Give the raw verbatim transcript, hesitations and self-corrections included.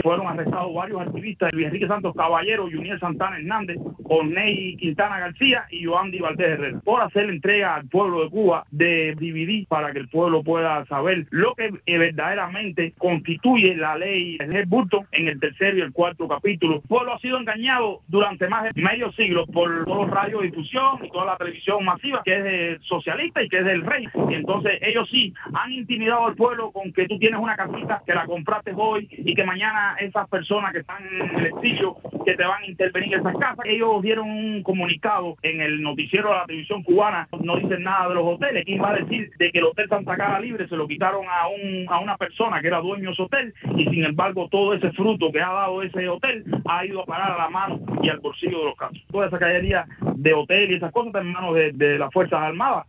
fueron arrestados varios activistas, Luis Enrique Santos Caballero, Juniel Santana Hernández, Orney Quintana García y Yoandi Valdés Herrera, por hacer entrega al pueblo de Cuba de D V D para que el pueblo pueda saber lo que verdaderamente constituye la ley de Burton en el tercero y el cuarto capítulo. El pueblo ha sido engañado durante más de medio siglo por todos los radiodifusión y toda la televisión masiva que es de socialista y que es del rey. Y entonces ellos sí han intimidado al pueblo con que tú tienes una casita que la compraste hoy y que mañana esas personas que están en el exilio que te van a intervenir en esas casas. Ellos dieron un comunicado en el noticiero de la televisión cubana, no dicen nada de los hoteles. ¿Quién va a decir de que el hotel Santa Clara Libre se lo quitaron a un a una persona que era dueño de ese hotel y sin embargo todo ese fruto que ha dado ese hotel ha ido a parar a la mano y al bolsillo de los casos? Toda esa cañería de hotel y esas cosas está en manos de, de las Fuerzas Armadas.